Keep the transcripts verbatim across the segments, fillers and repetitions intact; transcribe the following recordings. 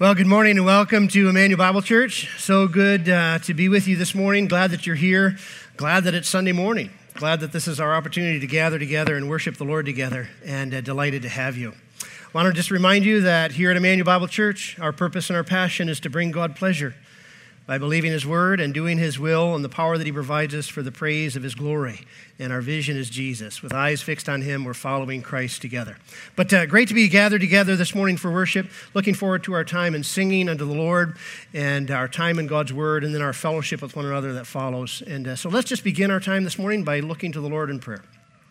Well, good morning and welcome to Emmanuel Bible Church. So good uh, to be with you this morning. Glad that you're here. Glad that it's Sunday morning. Glad that this is our opportunity to gather together and worship the Lord together, and uh, delighted to have you. I want to just remind you that here at Emmanuel Bible Church, our purpose and our passion is to bring God pleasure by believing His Word and doing His will and the power that He provides us for the praise of His glory. And our vision is Jesus. With eyes fixed on Him, we're following Christ together. But uh, great to be gathered together this morning for worship. Looking forward to our time in singing unto the Lord and our time in God's Word and then our fellowship with one another that follows. And uh, so let's just begin our time this morning by looking to the Lord in prayer.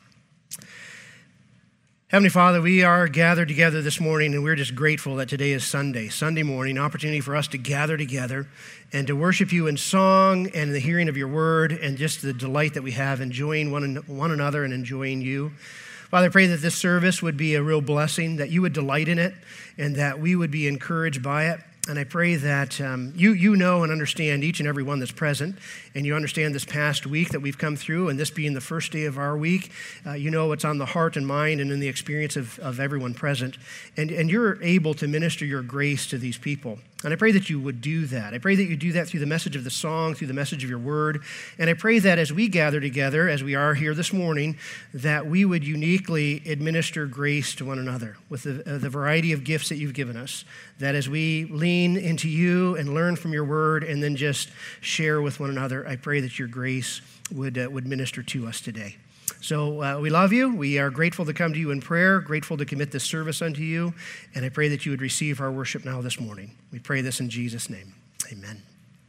Heavenly Father, we are gathered together this morning, and we're just grateful that today is Sunday, Sunday morning, opportunity for us to gather together and to worship you in song and in the hearing of your word, and just the delight that we have enjoying one, one another and enjoying you. Father, I pray that this service would be a real blessing, that you would delight in it, and that we would be encouraged by it. And I pray that um, you you know and understand each and every one that's present, and you understand this past week that we've come through, and this being the first day of our week, uh, you know what's on the heart and mind and in the experience of, of everyone present, and, and you're able to minister your grace to these people. And I pray that you would do that. I pray that you do that through the message of the song, through the message of your word. And I pray that as we gather together, as we are here this morning, that we would uniquely administer grace to one another with the, uh, the variety of gifts that you've given us. That as we lean into you and learn from your word and then just share with one another, I pray that your grace would, uh, would minister to us today. So uh, we love you. We are grateful to come to you in prayer, grateful to commit this service unto you, and I pray that you would receive our worship now this morning. We pray this in Jesus' name. Amen.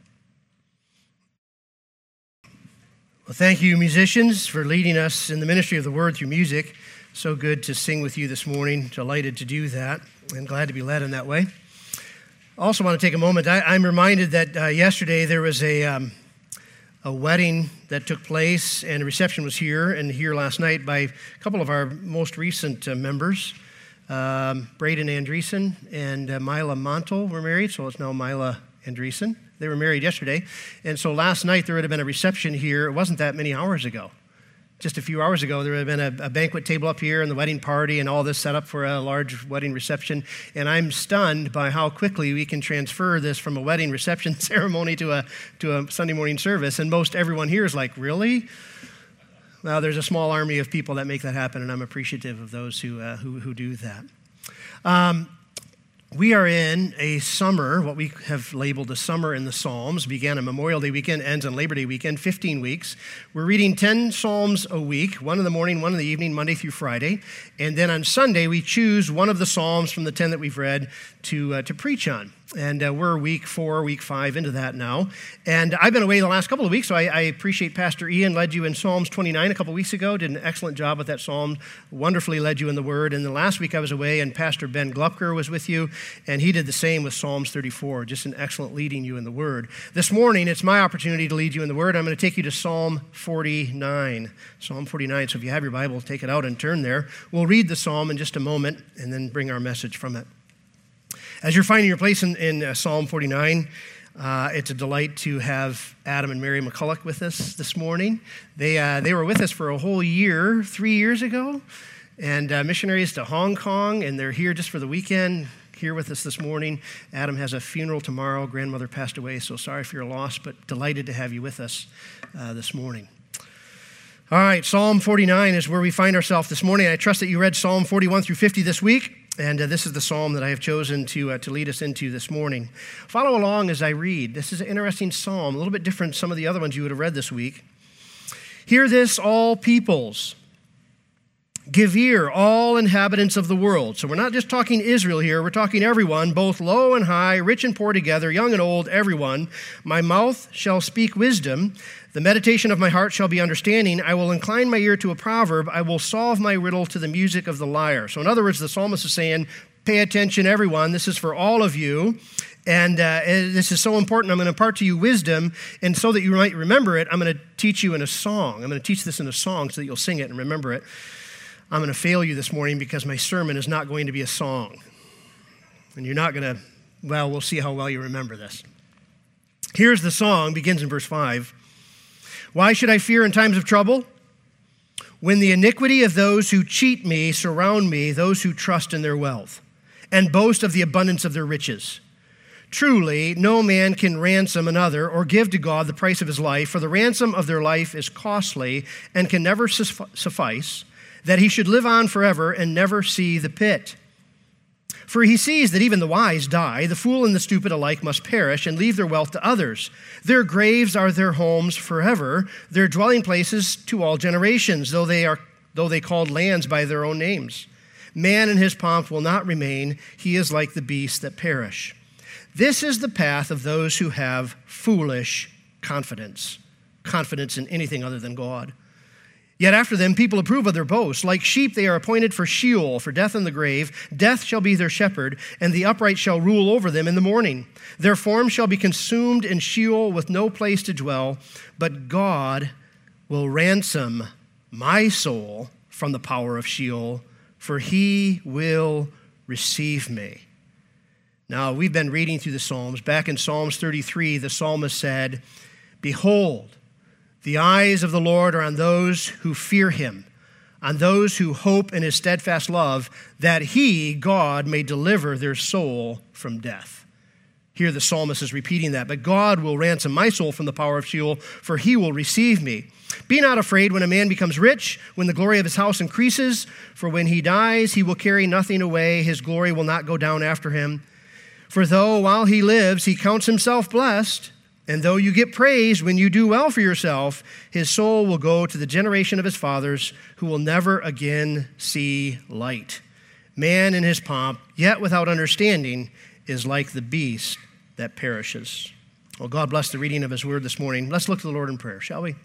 Well, thank you, musicians, for leading us in the ministry of the word through music. So good to sing with you this morning. Delighted to do that, and glad to be led in that way. I also want to take a moment. I, I'm reminded that uh, yesterday there was a... Um, a wedding that took place, and a reception was here, and here last night by a couple of our most recent uh, members. Um, Braden Andreessen and uh, Mila Montel were married, so it's now Mila Andreessen. They were married yesterday, and so last night there would have been a reception here. It wasn't that many hours ago. Just a few hours ago, there would have been a, a banquet table up here and the wedding party and all this set up for a large wedding reception. And I'm stunned by how quickly we can transfer this from a wedding reception ceremony to a to a Sunday morning service. And most everyone here is like, really? Well, there's a small army of people that make that happen, and I'm appreciative of those who uh, who, who do that. Um, We are in a summer, what we have labeled a summer in the Psalms. Began on Memorial Day weekend, ends on Labor Day weekend, fifteen weeks. We're reading ten Psalms a week, one in the morning, one in the evening, Monday through Friday. And then on Sunday, we choose one of the Psalms from the ten that we've read to uh, to preach on. And uh, we're week four, week five into that now. And I've been away the last couple of weeks, so I, I appreciate Pastor Ian led you in Psalms twenty-nine a couple of weeks ago, did an excellent job with that psalm, wonderfully led you in the Word. And the last week I was away, and Pastor Ben Glupker was with you, and he did the same with Psalms thirty-four, just an excellent leading you in the Word. This morning, it's my opportunity to lead you in the Word. I'm going to take you to Psalm forty-nine. Psalm forty-nine, so if you have your Bible, take it out and turn there. We'll read the psalm in just a moment and then bring our message from it. As you're finding your place in, in uh, Psalm forty-nine, uh, it's a delight to have Adam and Mary McCulloch with us this morning. They uh, they were with us for a whole year, three years ago, and uh, missionaries to Hong Kong, and they're here just for the weekend, here with us this morning. Adam has a funeral tomorrow. Grandmother passed away, so sorry for your loss, but delighted to have you with us uh, this morning. All right, Psalm forty-nine is where we find ourselves this morning. I trust that you read Psalm forty-one through fifty this week. And uh, this is the psalm that I have chosen to uh, to lead us into this morning. Follow along as I read. This is an interesting psalm, a little bit different from some of the other ones you would have read this week. Hear this, all peoples. Give ear, all inhabitants of the world. So we're not just talking Israel here. We're talking everyone, both low and high, rich and poor together, young and old, everyone. My mouth shall speak wisdom. The meditation of my heart shall be understanding. I will incline my ear to a proverb. I will solve my riddle to the music of the lyre. So in other words, the psalmist is saying, pay attention, everyone. This is for all of you. And uh, this is so important. I'm going to impart to you wisdom. And so that you might remember it, I'm going to teach you in a song. I'm going to teach this in a song so that you'll sing it and remember it. I'm going to fail you this morning because my sermon is not going to be a song. And you're not going to, well, we'll see how well you remember this. Here's the song, begins in verse five. Why should I fear in times of trouble? When the iniquity of those who cheat me surround me, those who trust in their wealth, and boast of the abundance of their riches. Truly, no man can ransom another or give to God the price of his life, for the ransom of their life is costly and can never suffice, that he should live on forever and never see the pit. For he sees that even the wise die, the fool and the stupid alike must perish and leave their wealth to others. Their graves are their homes forever, their dwelling places to all generations, though they are though they called lands by their own names. Man in his pomp will not remain, he is like the beasts that perish. This is the path of those who have foolish confidence, confidence in anything other than God. Yet after them people approve of their boast. Like sheep they are appointed for Sheol, for death and the grave. Death shall be their shepherd, and the upright shall rule over them in the morning. Their form shall be consumed in Sheol with no place to dwell, but God will ransom my soul from the power of Sheol, for he will receive me. Now, we've been reading through the Psalms. Back in Psalms thirty-three, the psalmist said, "Behold, the eyes of the Lord are on those who fear him, on those who hope in his steadfast love, that he, God, may deliver their soul from death." Here the psalmist is repeating that. "But God will ransom my soul from the power of Sheol, for he will receive me. Be not afraid when a man becomes rich, when the glory of his house increases, for when he dies, he will carry nothing away. His glory will not go down after him. For though while he lives, he counts himself blessed, and though you get praise when you do well for yourself, his soul will go to the generation of his fathers, who will never again see light. Man in his pomp, yet without understanding, is like the beast that perishes." Well, God bless the reading of his word this morning. Let's look to the Lord in prayer, shall we?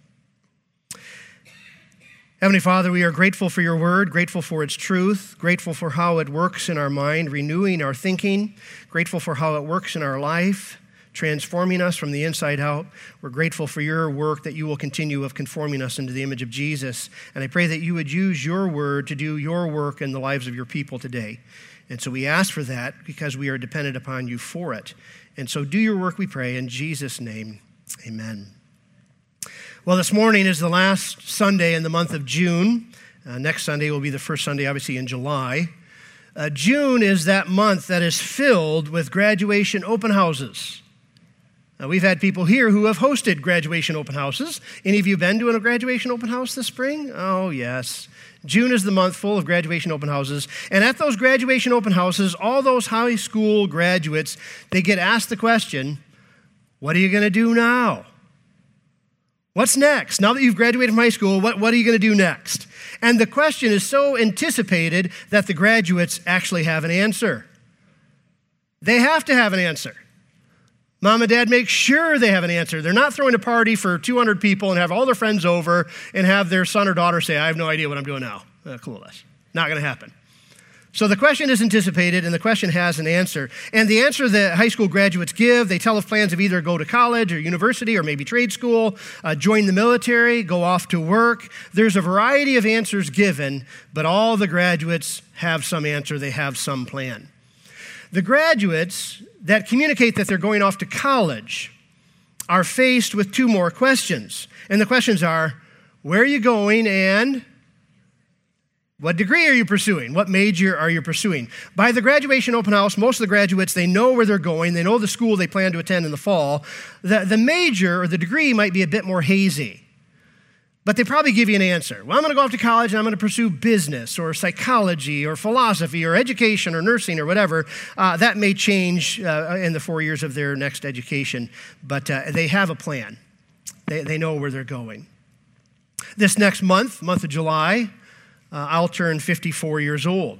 Heavenly Father, we are grateful for your word, grateful for its truth, grateful for how it works in our mind, renewing our thinking, grateful for how it works in our life, transforming us from the inside out. We're grateful for your work that you will continue of conforming us into the image of Jesus. And I pray that you would use your word to do your work in the lives of your people today. And so we ask for that because we are dependent upon you for it. And so do your work, we pray, in Jesus' name, amen. Well, this morning is the last Sunday in the month of June. Uh, next Sunday will be the first Sunday, obviously, in July. Uh, June is that month that is filled with graduation open houses. Now, we've had people here who have hosted graduation open houses. Any of you been to a graduation open house this spring? Oh, yes. June is the month full of graduation open houses. And at those graduation open houses, all those high school graduates, they get asked the question, what are you going to do now? What's next? Now that you've graduated from high school, what, what are you going to do next? And the question is so anticipated that the graduates actually have an answer. They have to have an answer. Mom and dad make sure they have an answer. They're not throwing a party for two hundred people and have all their friends over and have their son or daughter say, I have no idea what I'm doing now. Uh, clueless. Not going to happen. So the question is anticipated, and the question has an answer. And the answer that high school graduates give, they tell of plans of either go to college or university or maybe trade school, uh, join the military, go off to work. There's a variety of answers given, but all the graduates have some answer. They have some plan. The graduates that communicate that they're going off to college are faced with two more questions. And the questions are, where are you going and what degree are you pursuing? What major are you pursuing? By the graduation open house, most of the graduates, they know where they're going. They know the school they plan to attend in the fall. The, the major or the degree might be a bit more hazy, but they probably give you an answer. Well, I'm going to go off to college and I'm going to pursue business or psychology or philosophy or education or nursing or whatever. Uh, that may change uh, in the four years of their next education, but uh, they have a plan. They, they know where they're going. This next month, month of July, Uh, I'll turn fifty-four years old.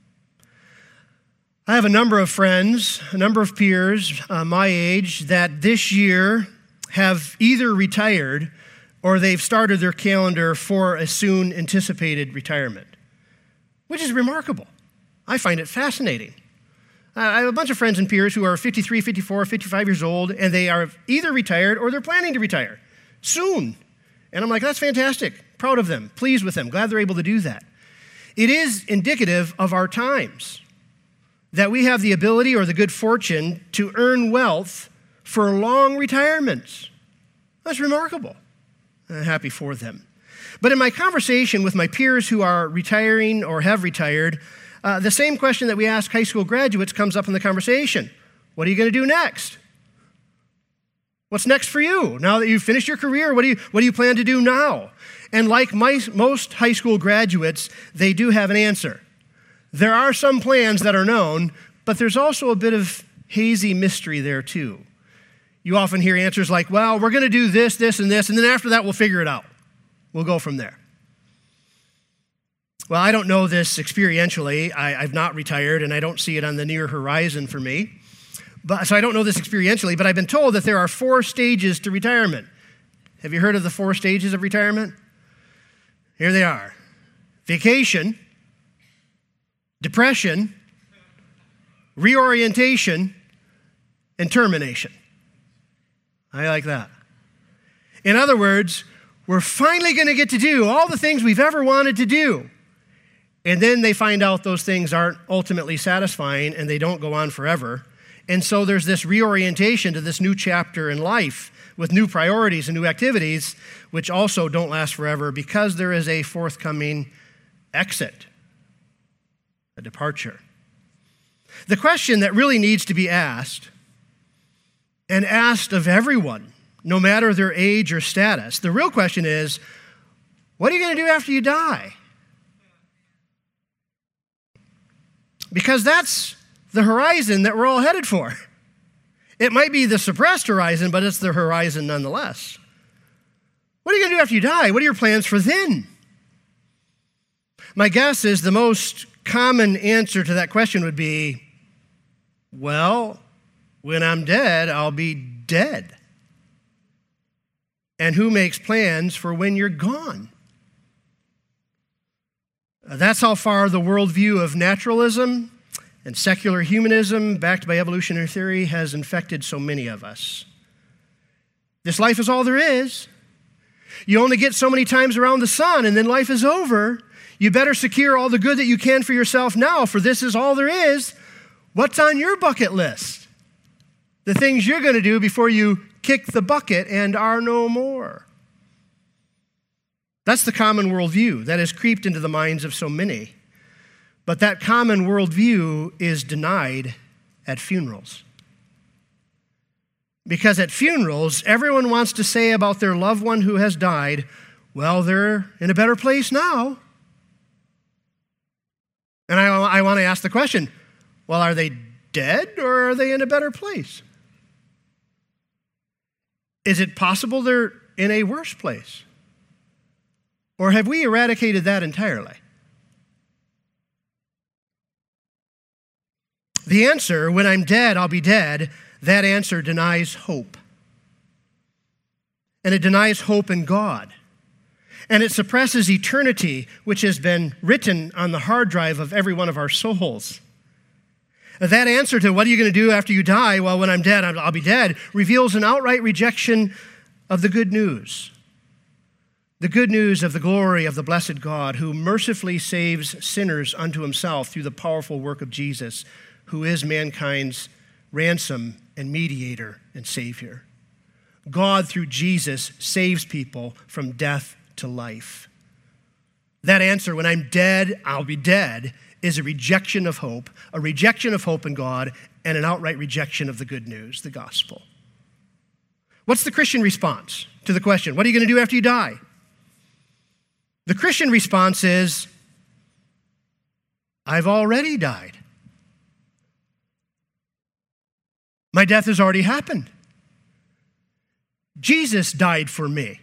I have a number of friends, a number of peers uh, my age that this year have either retired or they've started their calendar for a soon anticipated retirement, which is remarkable. I find it fascinating. Uh, I have a bunch of friends and peers who are fifty-three, fifty-four, fifty-five years old, and they are either retired or they're planning to retire soon. And I'm like, that's fantastic. Proud of them, pleased with them, glad they're able to do that. It is indicative of our times that we have the ability or the good fortune to earn wealth for long retirements. That's remarkable. I'm happy for them. But in my conversation with my peers who are retiring or have retired, uh, the same question that we ask high school graduates comes up in the conversation. What are you going to do next? What's next for you? Now that you've finished your career, what do you, what do you plan to do now? And like my, most high school graduates, they do have an answer. There are some plans that are known, but there's also a bit of hazy mystery there too. You often hear answers like, well, we're going to do this, this, and this, and then after that, we'll figure it out. We'll go from there. Well, I don't know this experientially. I, I've not retired, and I don't see it on the near horizon for me. But, so I don't know this experientially, but I've been told that there are four stages to retirement. Have you heard of the four stages of retirement? Here they are. Vacation, depression, reorientation, and termination. I like that. In other words, we're finally going to get to do all the things we've ever wanted to do. And then they find out those things aren't ultimately satisfying and they don't go on forever. And so there's this reorientation to this new chapter in life with new priorities and new activities, which also don't last forever because there is a forthcoming exit, a departure. The question that really needs to be asked, and asked of everyone, no matter their age or status, the real question is, what are you going to do after you die? Because that's the horizon that we're all headed for. It might be the suppressed horizon, but it's the horizon nonetheless. What are you going to do after you die? What are your plans for then? My guess is the most common answer to that question would be, well, when I'm dead, I'll be dead. And who makes plans for when you're gone? That's how far the worldview of naturalism and secular humanism, backed by evolutionary theory, has infected so many of us. This life is all there is. You only get so many times around the sun, and then life is over. You better secure all the good that you can for yourself now, for this is all there is. What's on your bucket list? The things you're going to do before you kick the bucket and are no more. That's the common worldview that has creeped into the minds of so many. But that common worldview is denied at funerals. Because at funerals, everyone wants to say about their loved one who has died, well, they're in a better place now. And I, I want to ask the question, well, are they dead or are they in a better place? Is it possible they're in a worse place? Or have we eradicated that entirely? The answer, when I'm dead, I'll be dead, that answer denies hope. And it denies hope in God. And it suppresses eternity, which has been written on the hard drive of every one of our souls. That answer to what are you going to do after you die? Well, when I'm dead, I'll be dead, reveals an outright rejection of the good news. The good news of the glory of the blessed God who mercifully saves sinners unto himself through the powerful work of Jesus, who is mankind's ransom and mediator and savior. God, through Jesus, saves people from death to life. That answer, when I'm dead, I'll be dead, is a rejection of hope, a rejection of hope in God, and an outright rejection of the good news, the gospel. What's the Christian response to the question, what are you going to do after you die? The Christian response is, I've already died. My death has already happened. Jesus died for me.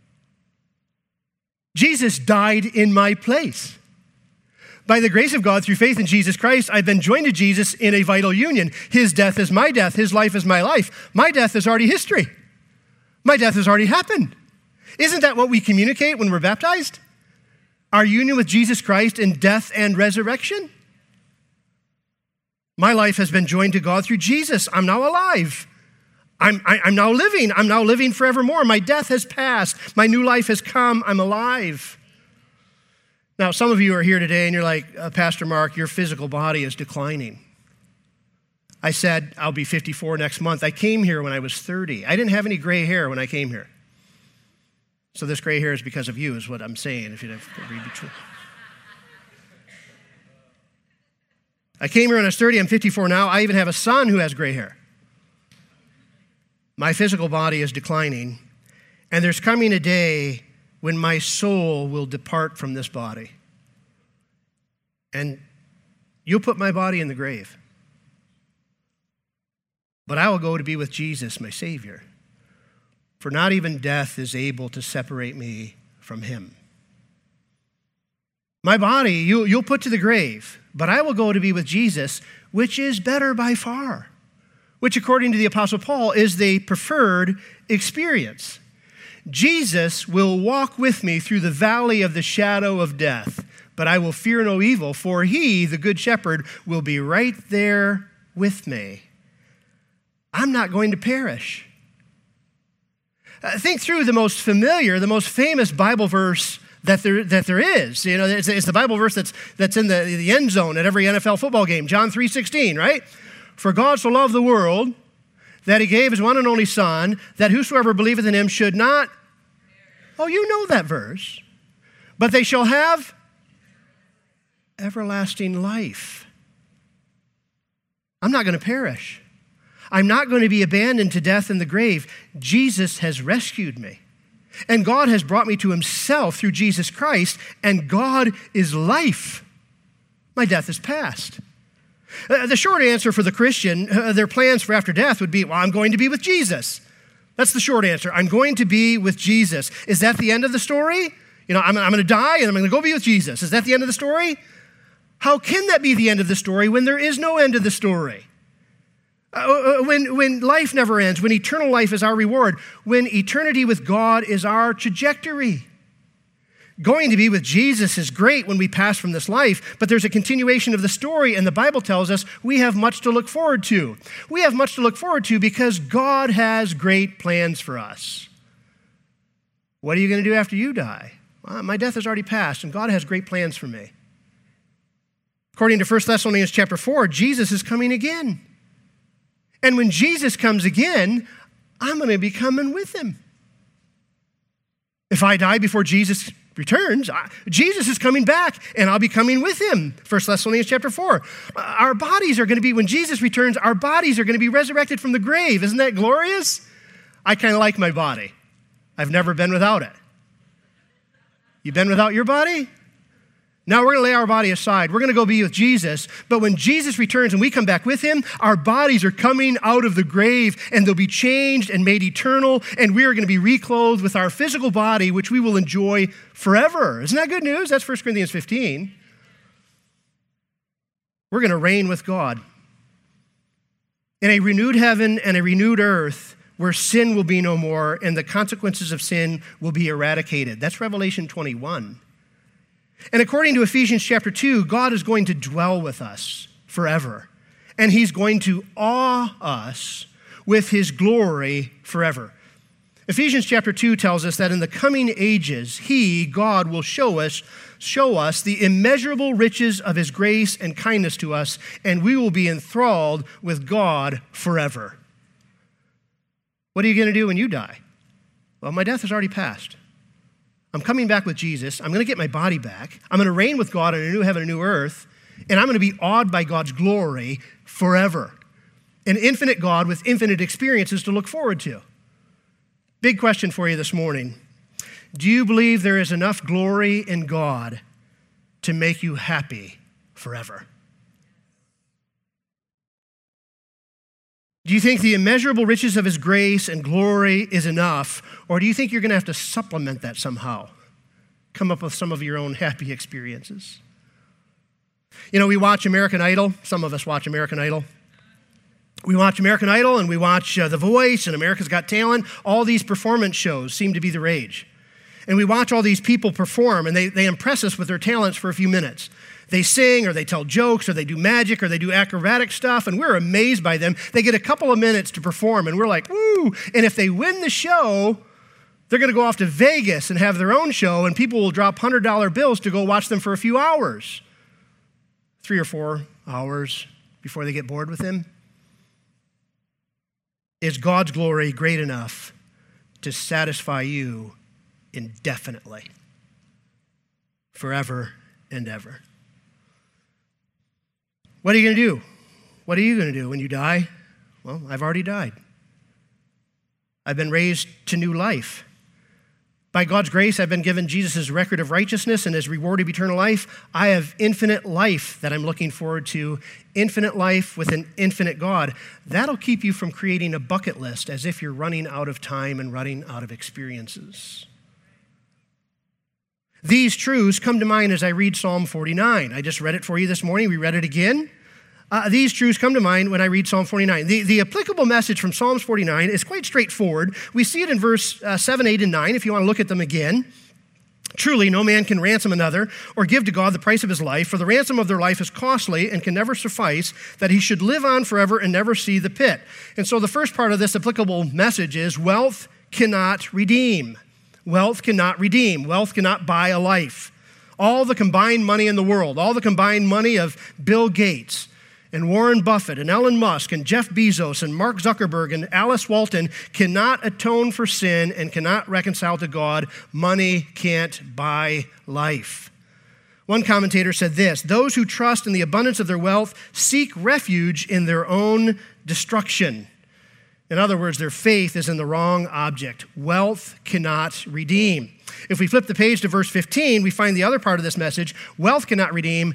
Jesus died in my place. By the grace of God, through faith in Jesus Christ, I've been joined to Jesus in a vital union. His death is my death. His life is my life. My death is already history. My death has already happened. Isn't that what we communicate when we're baptized? Our union with Jesus Christ in death and resurrection? My life has been joined to God through Jesus. I'm now alive. I'm, I, I'm now living. I'm now living forevermore. My death has passed. My new life has come. I'm alive. Now, some of you are here today and you're like, uh, Pastor Mark, your physical body is declining. I said, I'll be fifty-four next month. I came here when I was thirty. I didn't have any gray hair when I came here. So this gray hair is because of you, is what I'm saying, if you'd have to read the truth. I came here when I was thirty. I'm fifty-four now. I even have a son who has gray hair. My physical body is declining, and there's coming a day when my soul will depart from this body. And you'll put my body in the grave. But I will go to be with Jesus, my Savior. For not even death is able to separate me from him. My body you, you'll put to the grave, but I will go to be with Jesus, which is better by far, which according to the Apostle Paul is the preferred experience. Jesus will walk with me through the valley of the shadow of death, but I will fear no evil, for he, the good shepherd, will be right there with me. I'm not going to perish. Uh, think through the most familiar, the most famous Bible verse that there that there is. You know, it's, it's the Bible verse that's that's in the, the end zone at every N F L football game, John three sixteen, right? For God so loved the world that he gave his one and only Son, that whosoever believeth in him should not, oh, you know that verse, but they shall have everlasting life. I'm not going to perish. I'm not going to be abandoned to death in the grave. Jesus has rescued me. And God has brought me to himself through Jesus Christ, and God is life. My death is past. Uh, the short answer for the Christian, uh, their plans for after death would be, well, I'm going to be with Jesus. That's the short answer. I'm going to be with Jesus. Is that the end of the story? You know, I'm, I'm going to die and I'm going to go be with Jesus. Is that the end of the story? How can that be the end of the story when there is no end of the story? Uh, when, when life never ends, when eternal life is our reward, when eternity with God is our trajectory. Going to be with Jesus is great when we pass from this life, but there's a continuation of the story, and the Bible tells us we have much to look forward to. We have much to look forward to because God has great plans for us. What are you going to do after you die? Well, my death has already passed, and God has great plans for me. According to First Thessalonians chapter four, Jesus is coming again. And when Jesus comes again, I'm going to be coming with him. If I die before Jesus returns, I, Jesus is coming back, and I'll be coming with him. First Thessalonians chapter four. Our bodies are going to be, when Jesus returns, our bodies are going to be resurrected from the grave. Isn't that glorious? I kind of like my body. I've never been without it. You been without your body? Now we're going to lay our body aside. We're going to go be with Jesus. But when Jesus returns and we come back with him, our bodies are coming out of the grave, and they'll be changed and made eternal, and we are going to be reclothed with our physical body, which we will enjoy forever. Isn't that good news? That's First Corinthians fifteen. We're going to reign with God in a renewed heaven and a renewed earth where sin will be no more and the consequences of sin will be eradicated. That's Revelation twenty-one. And according to Ephesians chapter two, God is going to dwell with us forever. And he's going to awe us with his glory forever. Ephesians chapter two tells us that in the coming ages, he, God, will show us, show us the immeasurable riches of his grace and kindness to us, and we will be enthralled with God forever. What are you going to do when you die? Well, my death has already passed. I'm coming back with Jesus. I'm going to get my body back. I'm going to reign with God in a new heaven and a new earth, and I'm going to be awed by God's glory forever. An infinite God with infinite experiences to look forward to. Big question for you this morning. Do you believe there is enough glory in God to make you happy forever? Do you think the immeasurable riches of his grace and glory is enough, or do you think you're going to have to supplement that somehow? Come up with some of your own happy experiences. You know, we watch American Idol. Some of us watch American Idol. We watch American Idol, and we watch uh, The Voice and America's Got Talent. All these performance shows seem to be the rage. And we watch all these people perform, and they, they impress us with their talents for a few minutes. They sing, or they tell jokes, or they do magic, or they do acrobatic stuff, and we're amazed by them. They get a couple of minutes to perform, and we're like, woo! And if they win the show, they're going to go off to Vegas and have their own show, and people will drop one hundred dollar bills to go watch them for a few hours. Three or four hours before they get bored with them. Is God's glory great enough to satisfy you indefinitely, forever and ever? What are you going to do? What are you going to do when you die? Well, I've already died. I've been raised to new life. By God's grace, I've been given Jesus' record of righteousness and his reward of eternal life. I have infinite life that I'm looking forward to, infinite life with an infinite God. That'll keep you from creating a bucket list as if you're running out of time and running out of experiences. These truths come to mind as I read Psalm forty-nine. I just read it for you this morning. We read it again. Uh, these truths come to mind when I read Psalm forty-nine. The, the applicable message from Psalms forty-nine is quite straightforward. We see it in verse uh, seven, eight, and nine, if you want to look at them again. Truly, no man can ransom another or give to God the price of his life, for the ransom of their life is costly and can never suffice, that he should live on forever and never see the pit. And so the first part of this applicable message is wealth cannot redeem. Wealth cannot redeem. Wealth cannot buy a life. All the combined money in the world, all the combined money of Bill Gates, and Warren Buffett, and Elon Musk, and Jeff Bezos, and Mark Zuckerberg, and Alice Walton cannot atone for sin and cannot reconcile to God. Money can't buy life. One commentator said this: those who trust in the abundance of their wealth seek refuge in their own destruction. In other words, their faith is in the wrong object. Wealth cannot redeem. If we flip the page to verse fifteen, we find the other part of this message. Wealth cannot redeem.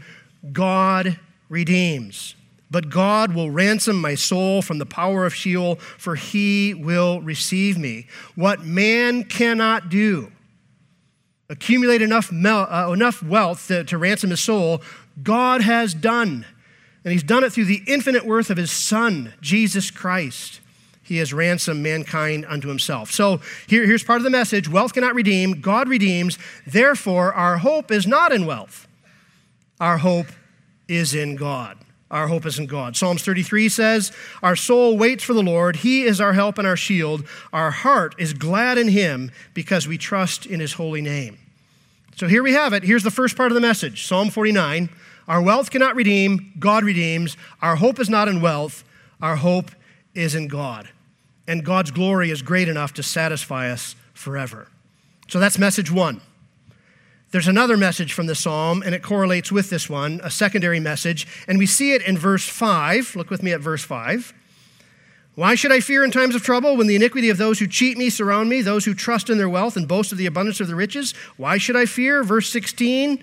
God redeems. But God will ransom my soul from the power of Sheol, for he will receive me. What man cannot do, accumulate enough, mel- uh, enough wealth to, to ransom his soul, God has done. And he's done it through the infinite worth of his Son, Jesus Christ. He has ransomed mankind unto himself. So here, here's part of the message. Wealth cannot redeem. God redeems. Therefore, our hope is not in wealth. Our hope is in God. Our hope is in God. Psalms thirty-three says, our soul waits for the Lord. He is our help and our shield. Our heart is glad in him because we trust in his holy name. So here we have it. Here's the first part of the message. Psalm forty-nine. Our wealth cannot redeem. God redeems. Our hope is not in wealth. Our hope is in God. And God's glory is great enough to satisfy us forever. So that's message one. There's another message from the psalm, and it correlates with this one, a secondary message, and we see it in verse five. Look with me at verse five. Why should I fear in times of trouble when the iniquity of those who cheat me surround me, those who trust in their wealth and boast of the abundance of their riches? Why should I fear? Verse sixteen,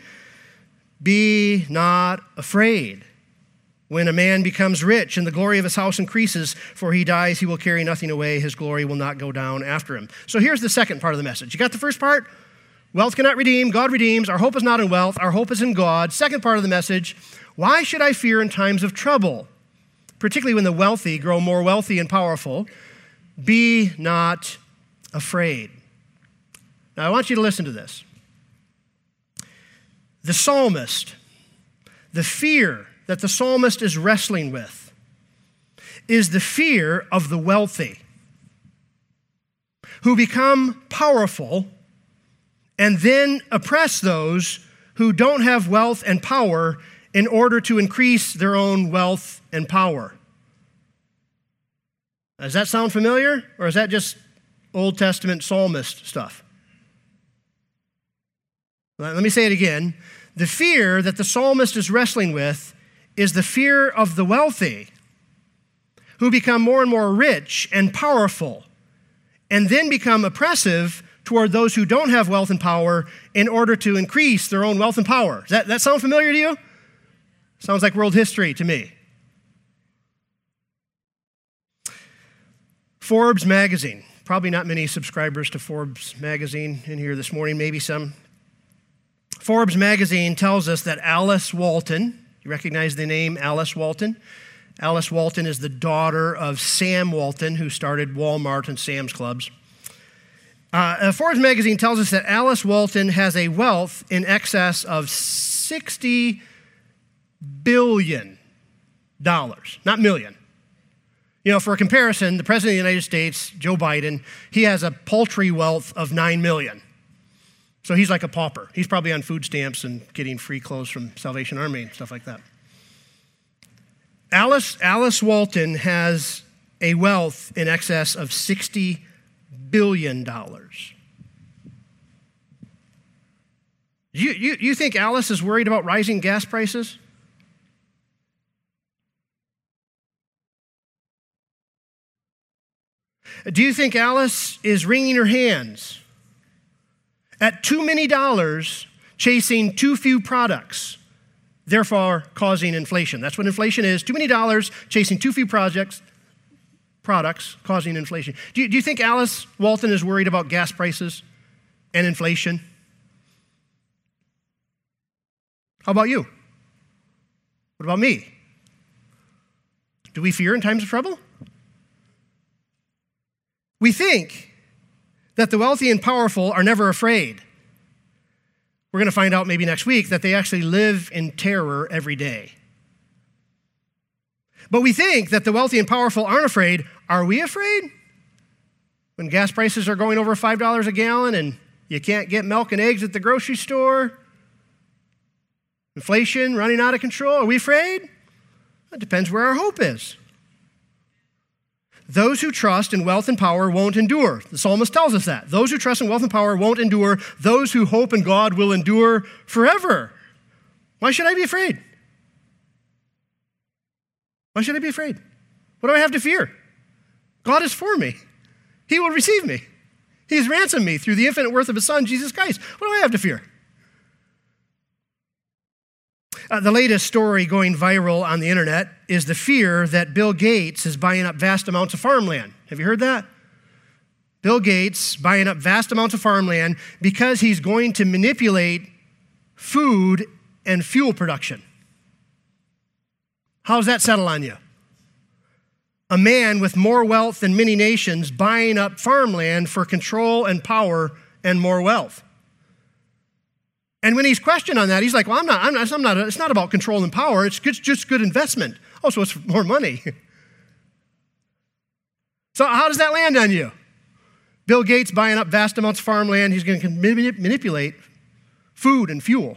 be not afraid. When a man becomes rich and the glory of his house increases, for he dies, he will carry nothing away. His glory will not go down after him. So here's the second part of the message. You got the first part? Wealth cannot redeem, God redeems. Our hope is not in wealth, our hope is in God. Second part of the message, why should I fear in times of trouble? Particularly when the wealthy grow more wealthy and powerful. Be not afraid. Now I want you to listen to this. The psalmist, the fear that the psalmist is wrestling with is the fear of the wealthy who become powerful and then oppress those who don't have wealth and power in order to increase their own wealth and power. Does that sound familiar, or is that just Old Testament psalmist stuff? Let me say it again. The fear that the psalmist is wrestling with is the fear of the wealthy who become more and more rich and powerful and then become oppressive toward those who don't have wealth and power in order to increase their own wealth and power. Does that, that sound familiar to you? Sounds like world history to me. Forbes magazine. Probably not many subscribers to Forbes magazine in here this morning, maybe some. Forbes magazine tells us that Alice Walton, you recognize the name Alice Walton? Alice Walton is the daughter of Sam Walton, who started Walmart and Sam's Clubs. Uh, Forbes magazine tells us that Alice Walton has a wealth in excess of sixty billion dollars, not million. You know, for a comparison, the President of the United States, Joe Biden, he has a paltry wealth of nine million dollars. So he's like a pauper. He's probably on food stamps and getting free clothes from Salvation Army and stuff like that. Alice, Alice Walton has a wealth in excess of sixty billion dollars. You, you, you think Alice is worried about rising gas prices? Do you think Alice is wringing her hands at too many dollars chasing too few products, therefore causing inflation? That's what inflation is. Too many dollars chasing too few projects, products causing inflation. Do you, do you think Alice Walton is worried about gas prices and inflation? How about you? What about me? Do we fear in times of trouble? We think that the wealthy and powerful are never afraid. We're going to find out maybe next week that they actually live in terror every day. But we think that the wealthy and powerful aren't afraid. Are we afraid? When gas prices are going over five dollars a gallon and you can't get milk and eggs at the grocery store, inflation running out of control, are we afraid? It depends where our hope is. Those who trust in wealth and power won't endure. The psalmist tells us that. Those who trust in wealth and power won't endure. Those who hope in God will endure forever. Why should I be afraid? Why should I be afraid? What do I have to fear? God is for me. He will receive me. He's ransomed me through the infinite worth of his Son, Jesus Christ. What do I have to fear? Uh, the latest story going viral on the internet is the fear that Bill Gates is buying up vast amounts of farmland. Have you heard that? Bill Gates buying up vast amounts of farmland because he's going to manipulate food and fuel production. How's that settle on you? A man with more wealth than many nations buying up farmland for control and power and more wealth. And when he's questioned on that, he's like, well, I'm not, I'm not, I'm not it's not about control and power. It's just, just good investment. Oh, so it's more money. So how does that land on you? Bill Gates buying up vast amounts of farmland. He's going to manipulate food and fuel.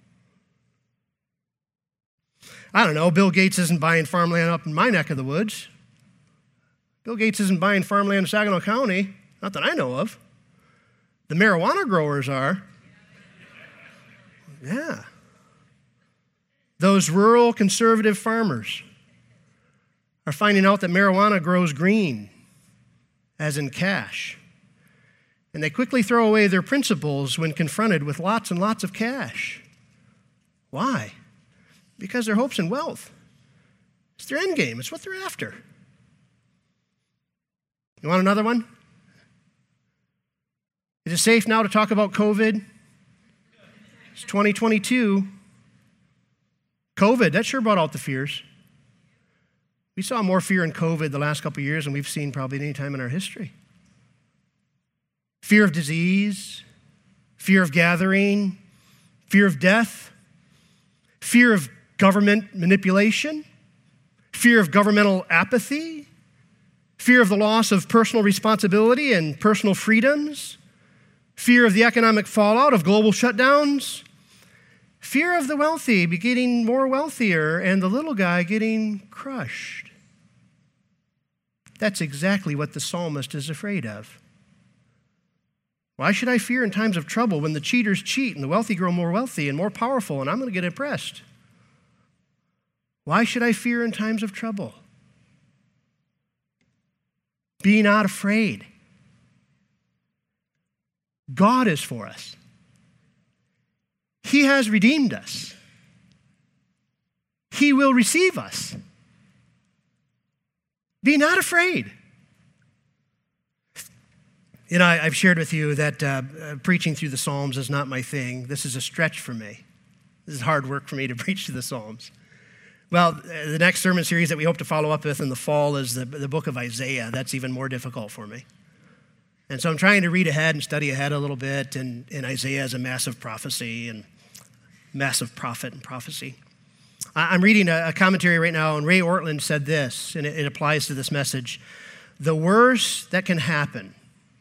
I don't know. Bill Gates isn't buying farmland up in my neck of the woods. Bill Gates isn't buying farmland in Saginaw County, not that I know of. The marijuana growers are. Yeah. Those rural conservative farmers are finding out that marijuana grows green, as in cash. And they quickly throw away their principles when confronted with lots and lots of cash. Why? Because their hopes in wealth. It's their end game. It's what they're after. You want another one? Is it safe now to talk about COVID? It's twenty twenty-two. COVID, that sure brought out the fears. We saw more fear in COVID the last couple of years than we've seen probably any time in our history. Fear of disease, fear of gathering, fear of death, fear of government manipulation, fear of governmental apathy, fear of the loss of personal responsibility and personal freedoms, fear of the economic fallout of global shutdowns, fear of the wealthy be getting more wealthier and the little guy getting crushed. That's exactly what the psalmist is afraid of. Why should I fear in times of trouble when the cheaters cheat and the wealthy grow more wealthy and more powerful and I'm going to get oppressed? Why should I fear in times of trouble? Be not afraid. God is for us. He has redeemed us. He will receive us. Be not afraid. You know, I've shared with you that uh, preaching through the Psalms is not my thing. This is a stretch for me. This is hard work for me to preach through the Psalms. Well, the next sermon series that we hope to follow up with in the fall is the, the book of Isaiah. That's even more difficult for me. And so I'm trying to read ahead and study ahead a little bit, and, and Isaiah is a massive prophecy and massive prophet and prophecy. I'm reading a, a commentary right now, and Ray Ortlund said this, and it, it applies to this message. The worst that can happen.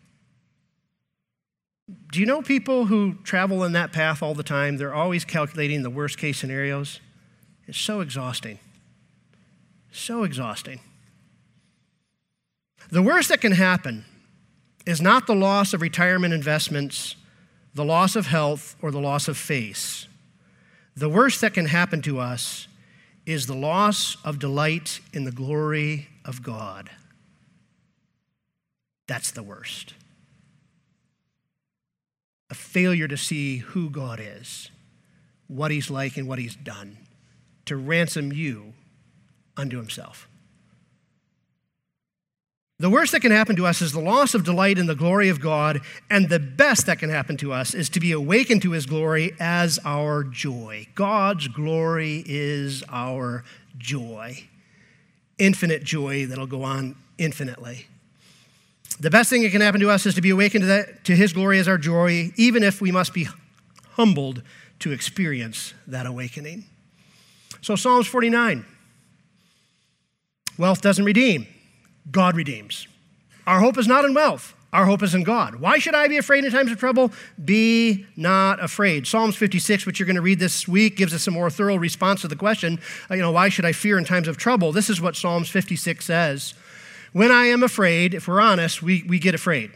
Do you know people who travel in that path all the time? They're always calculating the worst case scenarios. It's so exhausting. So exhausting. The worst that can happen is not the loss of retirement investments, the loss of health, or the loss of face. The worst that can happen to us is the loss of delight in the glory of God. that's the worst. A failure to see who God is, what he's like and what he's done to ransom you unto himself. The worst that can happen to us is the loss of delight in the glory of God, and the best that can happen to us is to be awakened to his glory as our joy. God's glory is our joy. Infinite joy that'll go on infinitely. The best thing that can happen to us is to be awakened to, that, to his glory as our joy, even if we must be humbled to experience that awakening. So Psalms forty-nine. Wealth doesn't redeem. God redeems. Our hope is not in wealth. Our hope is in God. Why should I be afraid in times of trouble? Be not afraid. Psalms fifty-six, which you're going to read this week, gives us a more thorough response to the question, you know, why should I fear in times of trouble? This is what Psalms fifty-six says. When I am afraid, if we're honest, we, we get afraid.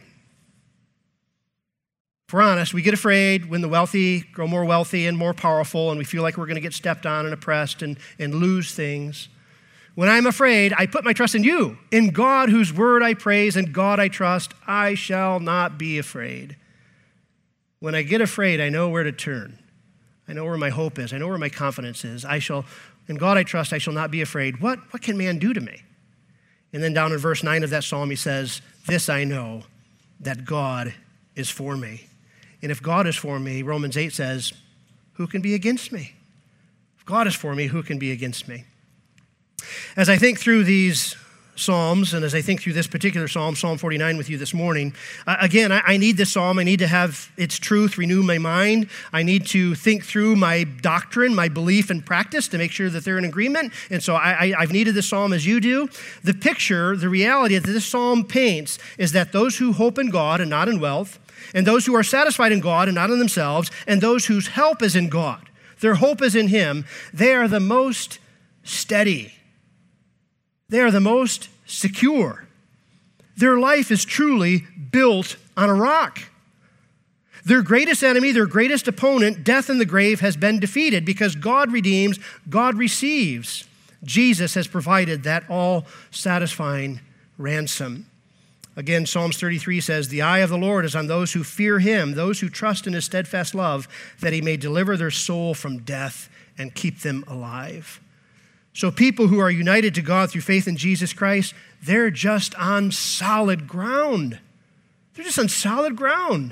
If we're honest, we get afraid when the wealthy grow more wealthy and more powerful, and we feel like we're going to get stepped on and oppressed and, and lose things. When I'm afraid, I put my trust in you, in God whose word I praise, and God I trust. I shall not be afraid. When I get afraid, I know where to turn. I know where my hope is. I know where my confidence is. I shall, in God I trust, I shall not be afraid. What, what can man do to me? And then down in verse nine of that psalm, he says, this I know, that God is for me. And if God is for me, Romans eight says, who can be against me? If God is for me, who can be against me? As I think through these Psalms, and as I think through this particular Psalm, Psalm forty-nine with you this morning, uh, again, I, I need this Psalm. I need to have its truth renew my mind. I need to think through my doctrine, my belief and practice to make sure that they're in agreement. And so I, I, I've needed this Psalm as you do. The picture, the reality that this Psalm paints is that those who hope in God and not in wealth, and those who are satisfied in God and not in themselves, and those whose help is in God, their hope is in him, they are the most steady. They are the most secure. Their life is truly built on a rock. Their greatest enemy, their greatest opponent, death and the grave, has been defeated because God redeems, God receives. Jesus has provided that all-satisfying ransom. Again, Psalms thirty-three says, the eye of the Lord is on those who fear him, those who trust in his steadfast love, that he may deliver their soul from death and keep them alive. So people who are united to God through faith in Jesus Christ, they're just on solid ground. They're just on solid ground.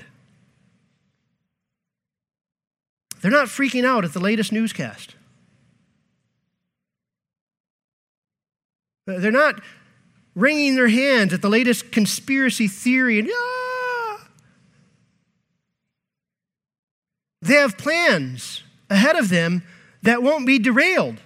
They're not freaking out at the latest newscast. They're not wringing their hands at the latest conspiracy theory. And, ah! They have plans ahead of them that won't be derailed.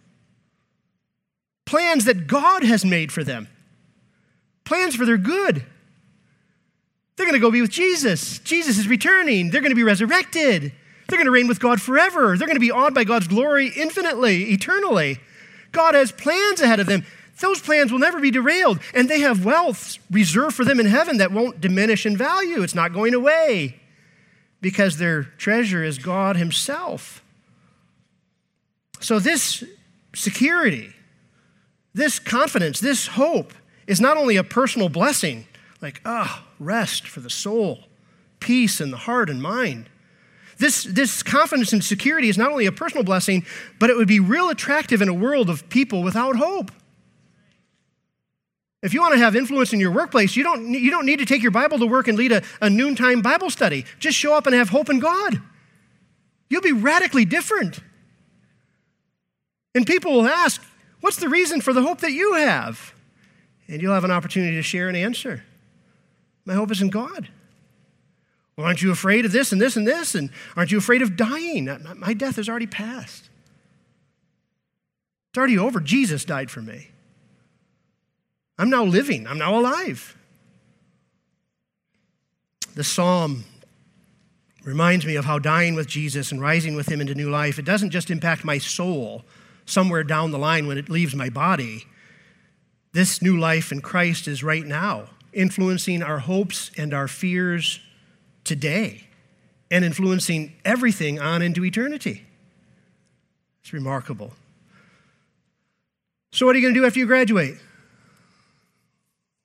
Plans that God has made for them. Plans for their good. They're going to go be with Jesus. Jesus is returning. They're going to be resurrected. They're going to reign with God forever. They're going to be awed by God's glory infinitely, eternally. God has plans ahead of them. Those plans will never be derailed. And they have wealth reserved for them in heaven that won't diminish in value. It's not going away because their treasure is God himself. So this security, this confidence, this hope is not only a personal blessing, like, ah, oh, rest for the soul, peace in the heart and mind. This, this confidence and security is not only a personal blessing, but it would be real attractive in a world of people without hope. If you want to have influence in your workplace, you don't, you don't need to take your Bible to work and lead a, a noontime Bible study. Just show up and have hope in God. You'll be radically different. And people will ask, what's the reason for the hope that you have? And you'll have an opportunity to share an answer. My hope is in God. Well, aren't you afraid of this and this and this? And aren't you afraid of dying? My death has already passed. It's already over. Jesus died for me. I'm now living. I'm now alive. The psalm reminds me of how dying with Jesus and rising with him into new life, it doesn't just impact my soul somewhere down the line when it leaves my body. This new life in Christ is right now, influencing our hopes and our fears today and influencing everything on into eternity. It's remarkable. So what are you going to do after you graduate?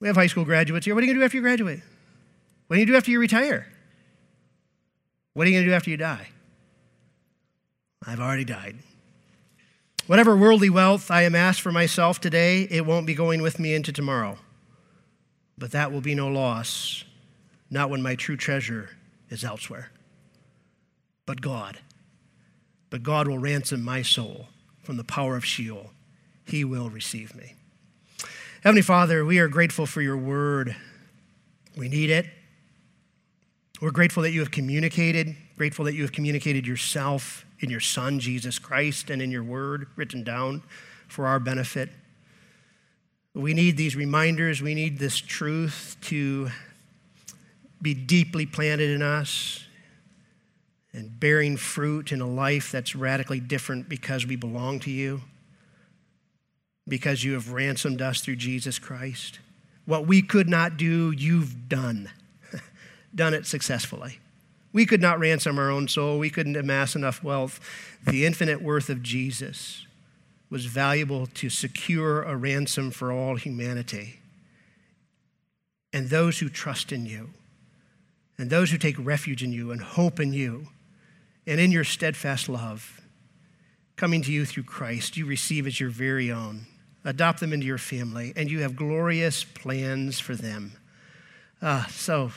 We have high school graduates here. What are you going to do after you graduate? What are you going to do after you retire? What are you going to do after you die? I've already died. Whatever worldly wealth I amass for myself today, it won't be going with me into tomorrow. But that will be no loss, not when my true treasure is elsewhere. But God, but God will ransom my soul from the power of Sheol. He will receive me. Heavenly Father, we are grateful for your word. We need it. We're grateful that you have communicated, grateful that you have communicated yourself in your Son, Jesus Christ, and in your word written down for our benefit. We need these reminders. We need this truth to be deeply planted in us and bearing fruit in a life that's radically different because we belong to you, because you have ransomed us through Jesus Christ. What we could not do, you've done, done it successfully. We could not ransom our own soul. We couldn't amass enough wealth. The infinite worth of Jesus was valuable to secure a ransom for all humanity. And those who trust in you, and those who take refuge in you and hope in you, and in your steadfast love, coming to you through Christ, you receive as your very own. Adopt them into your family, and you have glorious plans for them. Ah, so,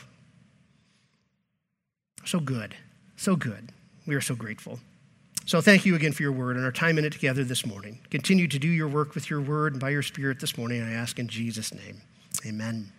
so good, so good. We are so grateful. So thank you again for your word and our time in it together this morning. Continue to do your work with your word and by your Spirit this morning, I ask in Jesus' name. Amen.